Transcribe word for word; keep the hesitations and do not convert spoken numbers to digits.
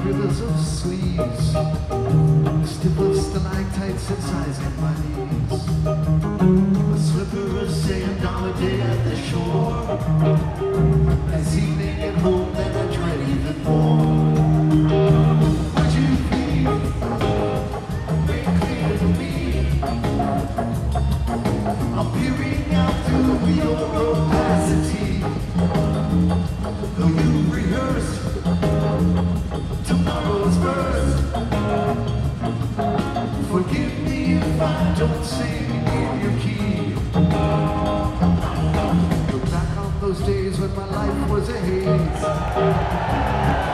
rivers of sleeves, stiff of stalactites and sizing my knees. A slipper of sand on a day at the shore, as evening at home then I dread even more. Would you please make clear to me, I'm peering out through your opacity. Though you rehearse tomorrow's birth, forgive me if I don't sing in your key. Look back on those days when my life was a haze.